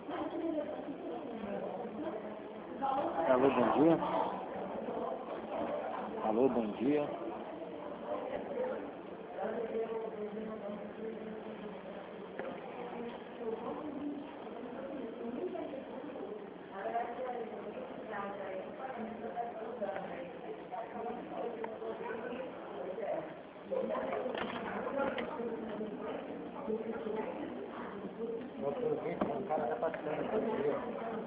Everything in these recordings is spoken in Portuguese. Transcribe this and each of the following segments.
Alô, bom dia. Alô, bom dia. O cara tá passando.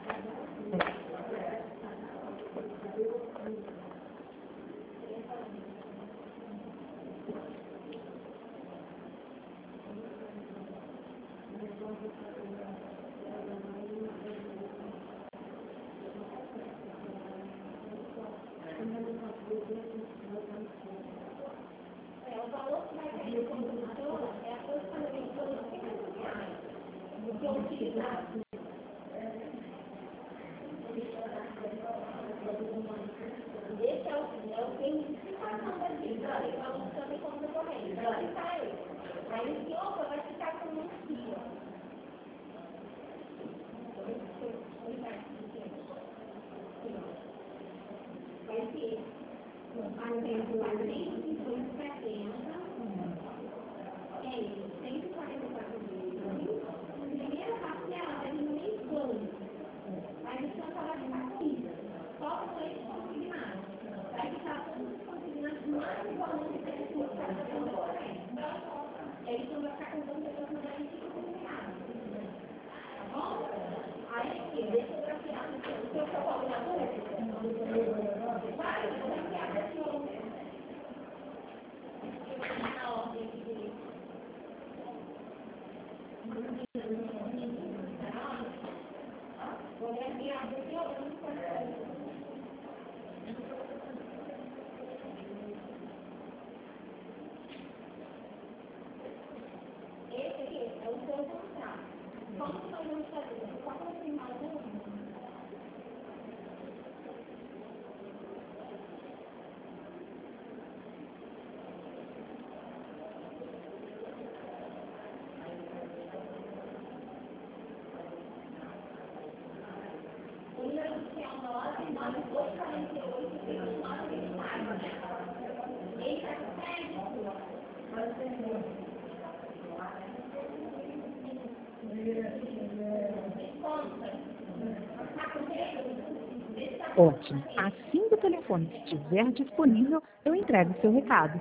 Ótimo. Assim que o telefone estiver disponível, eu entrego o seu recado.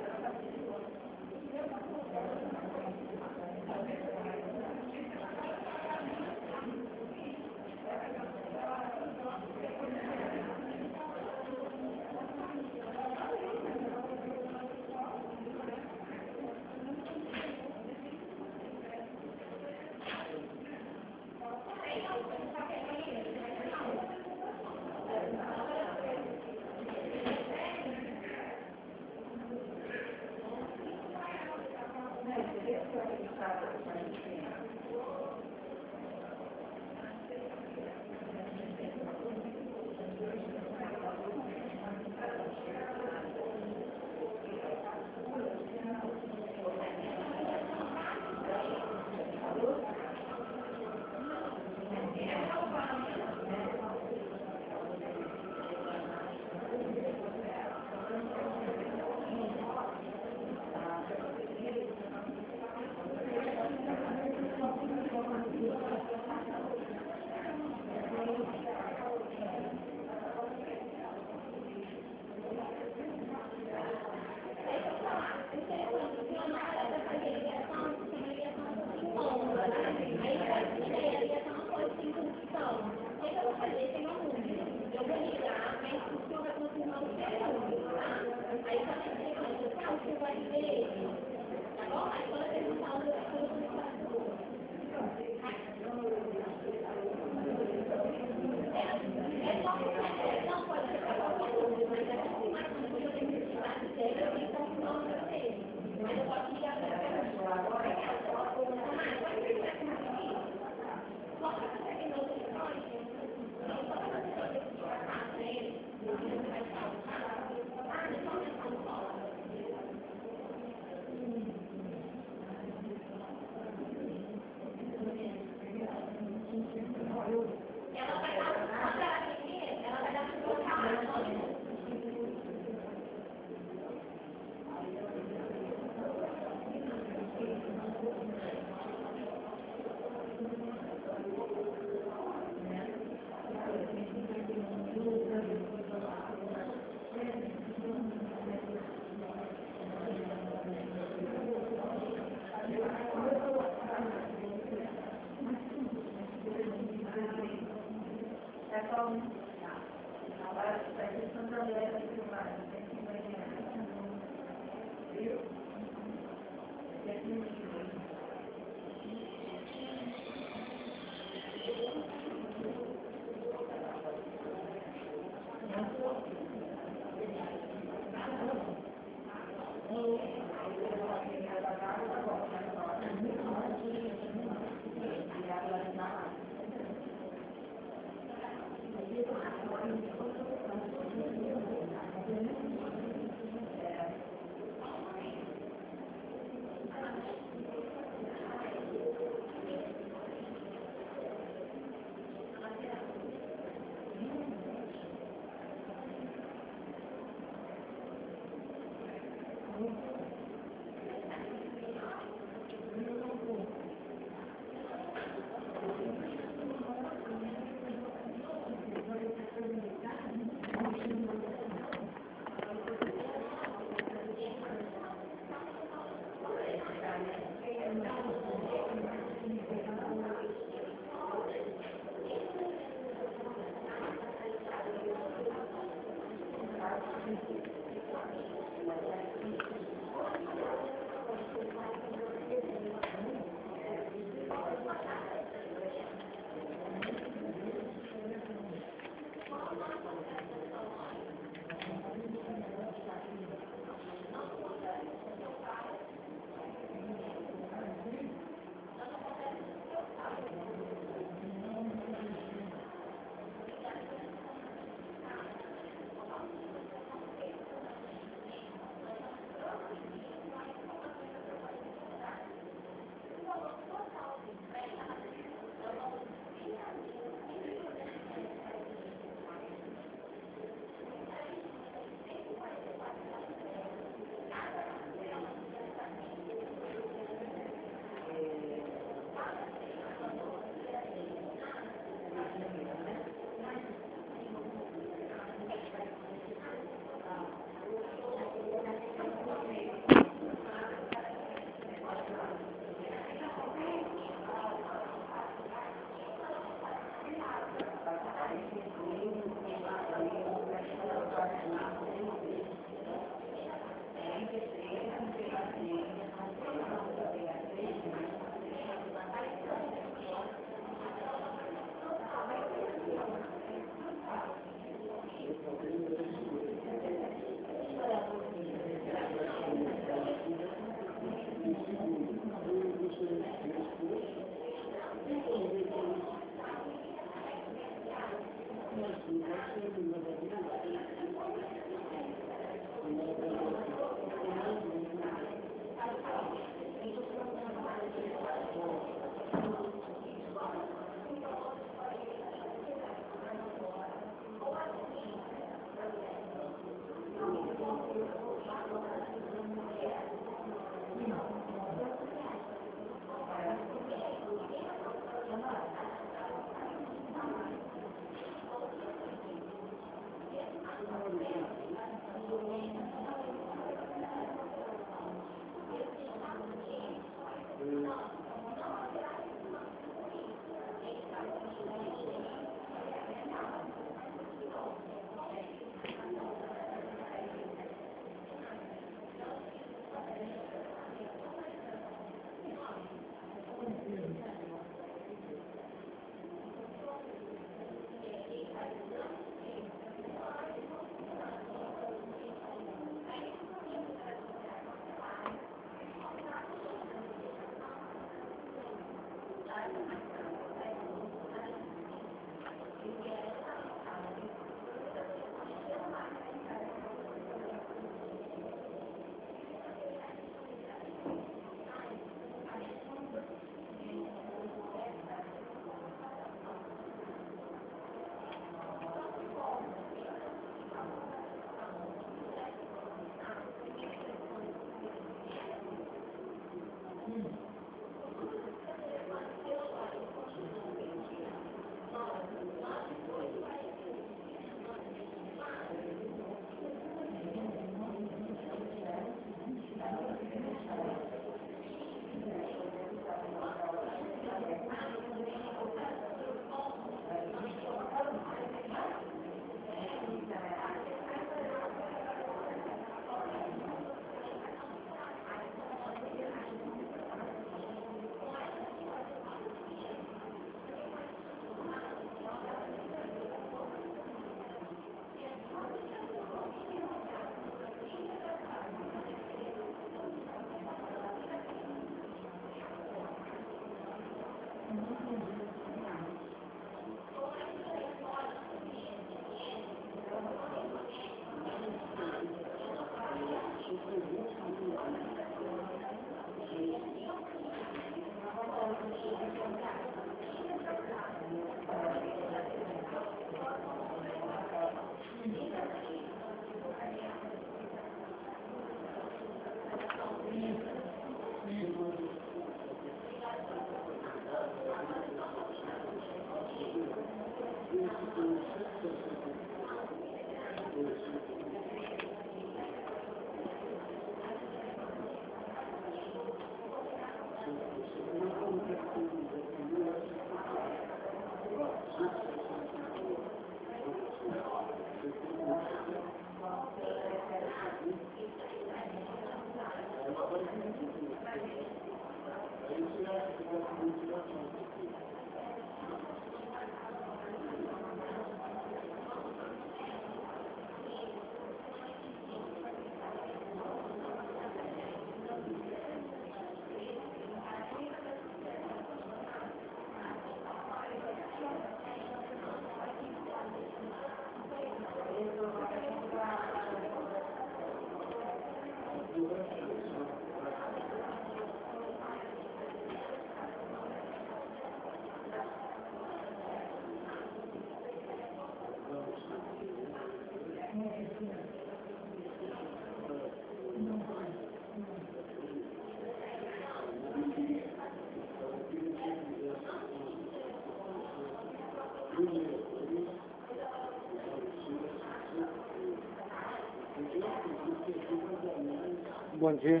Bom dia.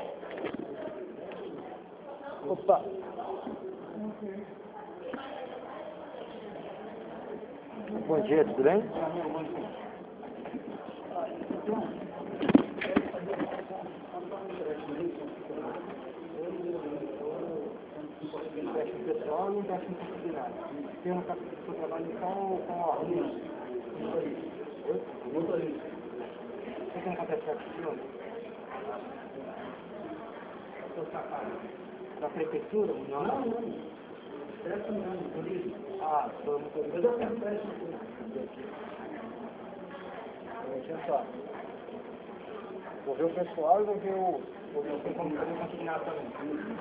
Opa. Bom dia, tudo bem? Pessoal e um teste disciplinar. Tem uma capítulo que eu trabalho com alunos. Motorista. O que não acontece aqui? Da prefeitura? Não. Ah, sou motorista. Deixa só. Vou ver o pessoal e vou ver como fazer o consignado também.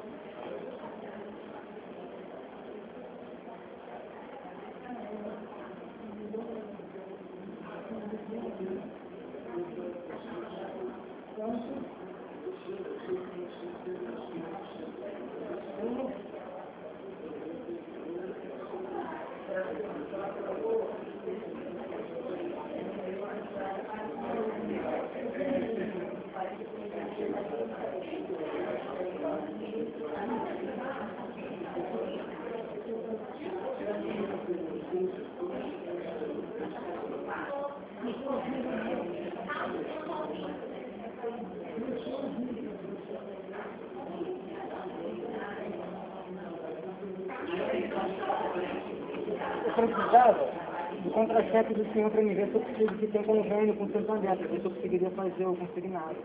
Eu precisava do contra-cheque do senhor para me ver se eu preciso que tem convênio com o Santander, para ver se eu conseguiria fazer o consignado.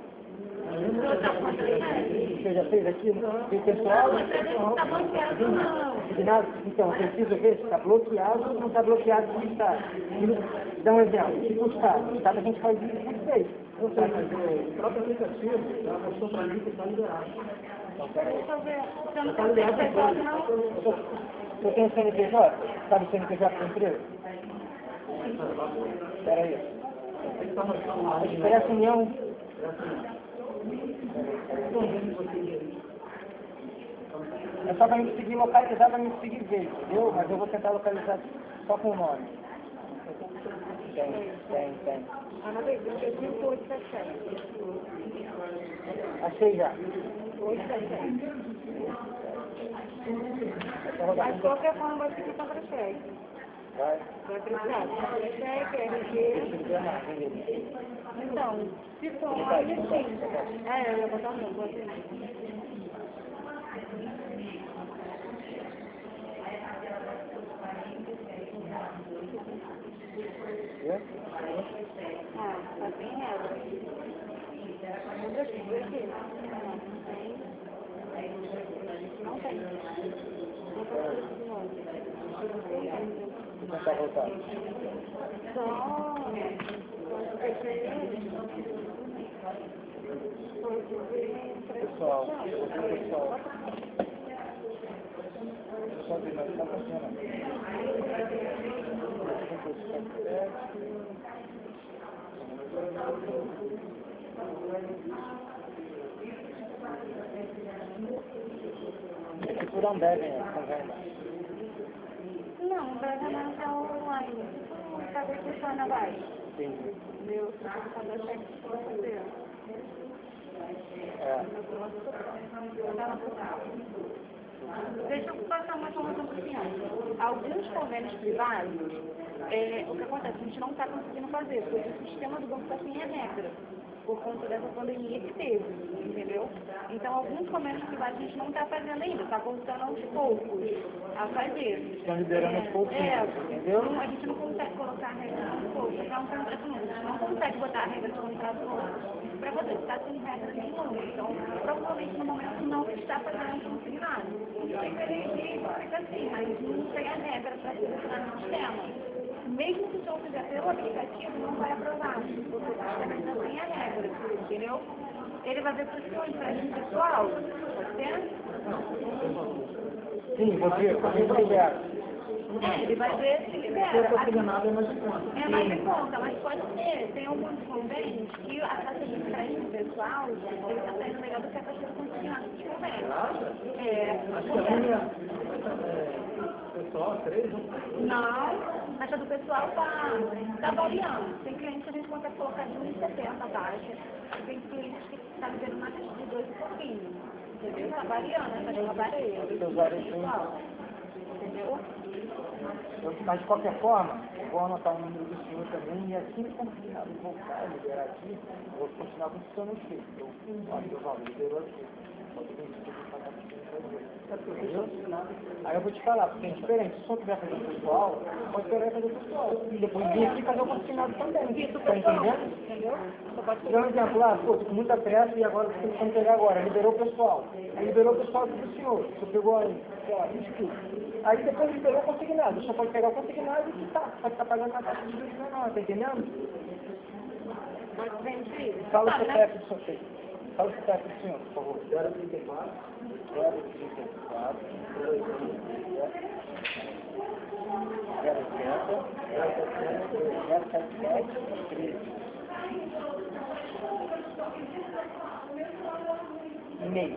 Você já fez aquilo? E o pessoal? Consignado? Então, eu preciso ver se está bloqueado ou não está bloqueado como está. Dá um exemplo. Se custar, a gente faz isso com vocês. Eu sei, mas o próprio aplicativo, a questão para mim que está liberado. Então, peraí. Você não está liberado, não? Eu tenho CNPJ? Sabe o CNPJ da empresa? Espera aí. Expresso União. É só para me conseguir localizar, para me conseguir ver, entendeu? Mas eu vou tentar localizar só com o nome. Tem. Ana Beatriz, eu tenho 877. Achei já. 877. Mas de qualquer forma vai pedir contra-cheque. Vai. Vai precisar de contra-cheque, RG. Então, se for aí, sim. Eu ia botar não, vou atender. Tá bem ela. Não tem. Vou tentar voltar. Pessoal. Só ver, mas não funciona. É por Ambev, né? Convênio. Não, o pagamento é online. Cadê que funciona vai? Sim. Meu contra-cheque para fazer. Deixa eu passar uma informação para o senhor. Alguns convênios privados, o que acontece? A gente não está conseguindo fazer, porque o sistema do banco está sem regra. por conta dessa pandemia que teve, entendeu? Então, alguns comércios privados a gente não está fazendo ainda, está voltando aos poucos a fazer. Estão liberando aos poucos, entendeu? A gente não consegue colocar a regra aos poucos, é um contrato novo, a gente não consegue botar a regra de contrato novo para você, está sem regra nenhuma. Então, provavelmente no momento não está fazendo consignado. Tem que elegir, fica assim, mas não tem a regra para se funcionar no sistema. Mesmo que o senhor fizer pelo aplicativo, não vai aprovar, porque o sistema ainda tem a regra, entendeu? Ele vai ver para o seu empréstimo pessoal, pode ser? Sim, você libera. Ele vai ver se libera. Se eu estou nada, é mais de conta. É mais em conta, mas pode ser. Tem alguns convênios que a taxa de empréstimo pessoal, ele está saindo melhor do que a taxa de consignado de convênio. Pessoal, 3, Não, a taxa do pessoal está variando. Tem clientes que a gente consegue colocar de 1,70 a taxa. Tem clientes que estão tendo uma taxa de 2 e pouquinho. Entendeu? Está variando, a taxa varia. Entendeu? Mas de qualquer forma, eu vou anotar o número do senhor também, e assim que voltar a liberar aqui, eu vou continuar com o senhor no Chico. Eu acho que o valor liberou aqui. Aí eu vou te falar, porque é diferente. Se o senhor estiver fazendo pessoal, pode querer fazer pessoal. E depois vir aqui fazer o consignado também. Tá entendendo? Entendeu? Dá um exemplo lá, pô, tô com muita pressa e agora você tem que pegar agora. Liberou o pessoal. Aí liberou o pessoal do senhor. Você pegou aí, sei lá, 20 quilos. Aí depois liberou o consignado. Você pode pegar o consignado e pode estar pagando a taxa de juros menor, tá entendendo? Mas vem filho. Fala o CPF do seu filho. Fala o CPF do senhor, por favor. 034, 034, 077, e-mail.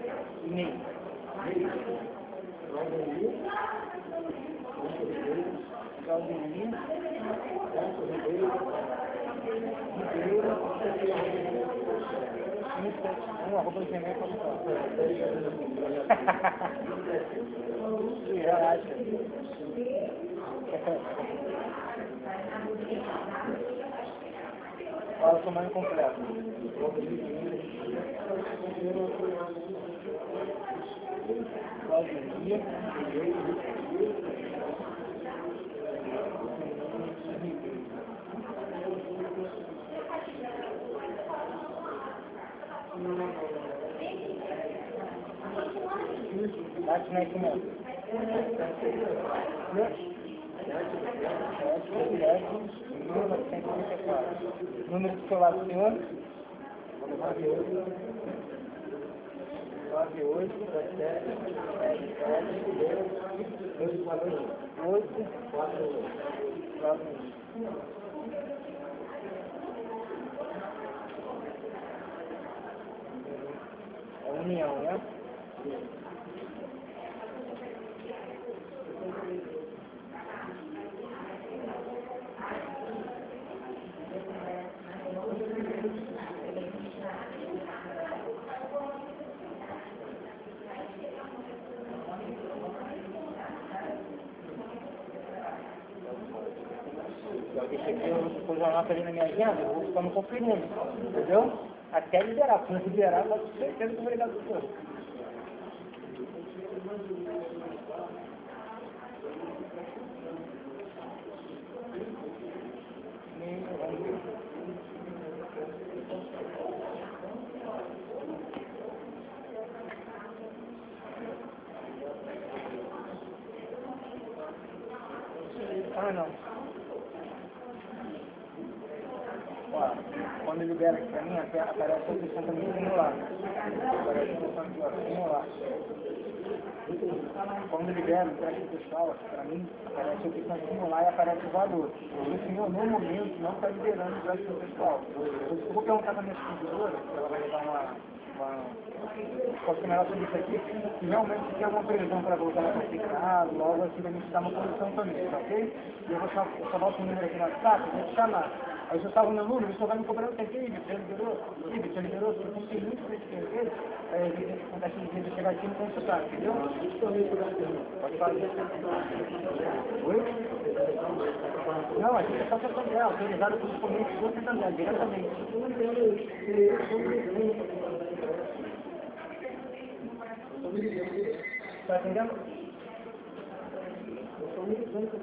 Fala o seu nome completo. Bate no nascimento. Número do celular do senhor? 9877 é união, né? Eu deixei aqui, eu depois eu anoto ali na minha agenda, eu vou ficando conferindo, entendeu? Até liberar, se não liberar, pode ter certeza que eu vou ligar pro senhor. Ah, não. Ó, quando libera aqui pra mim, aparece a opção também simular. Aparece a opção aqui, ó, simular. Quando libera o empréstimo pessoal aqui pra mim, aparece a opção simular e aparece o valor. O senhor, no momento, não está liberando o empréstimo pessoal. Eu vou perguntar pra minha supervisora, ela vai levar posso melhor sobre isso aqui, se realmente tem alguma previsão para voltar a consignado, logo assim a gente dá uma condição também, tá ok? E eu vou salvar o seu número aqui no WhatsApp, vou te chamar. Aí você salva o meu número, você vai me cobrar o que aqui, você liberou, você liberou, você não tem muito para escrever, acontece de gente chegar aqui e não consultar, entendeu? Pode fazer. Oi? Não, a gente é só Santander, autorizado pelos comércios do Santander, diretamente. Tá entendendo? Eu sou muito bem.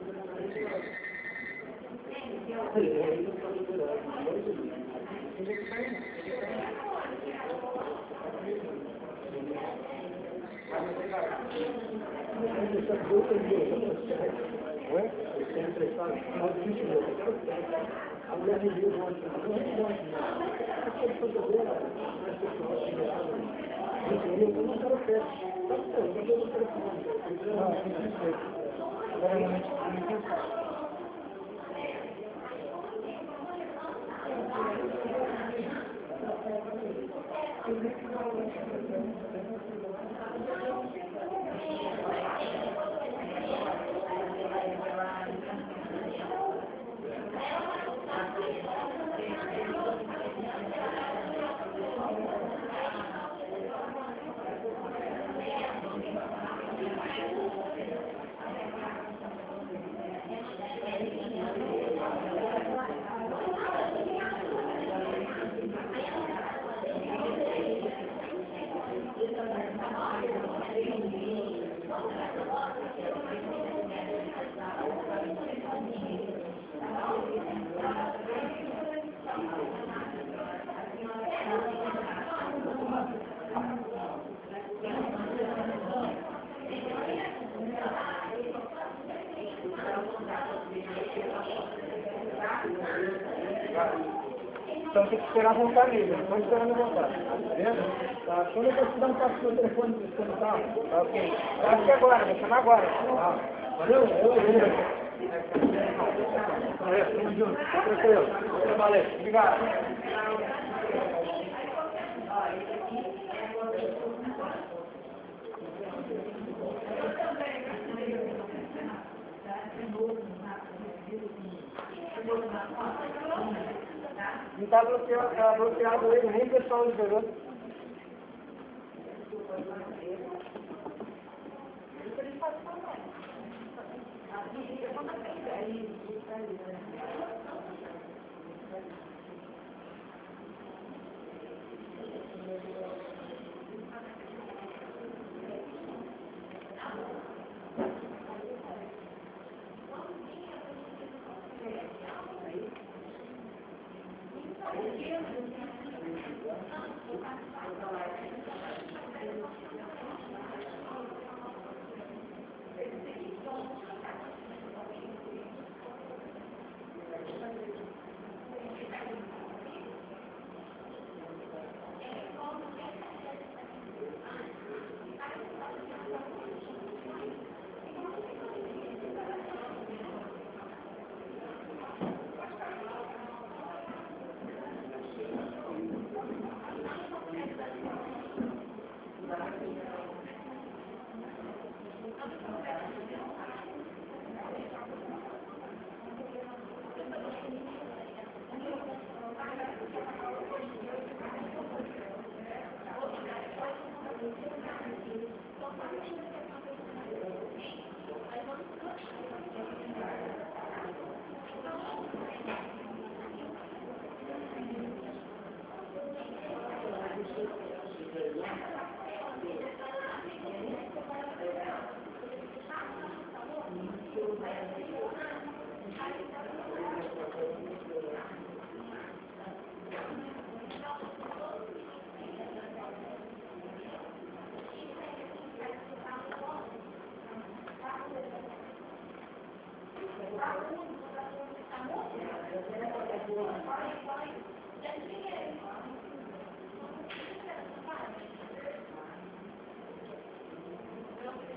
Então tem que esperar voltar mesmo, não estou esperando voltar. Tá vendo? Tá, quando eu vou te dar um passo no telefone do seu carro, tá ok? Acho que agora, vou chamar agora. Tá. Valeu? Valeu, tamo junto. Tranquilo. Valeu, obrigado. Não está bloqueado ele, nem o pessoal liberou.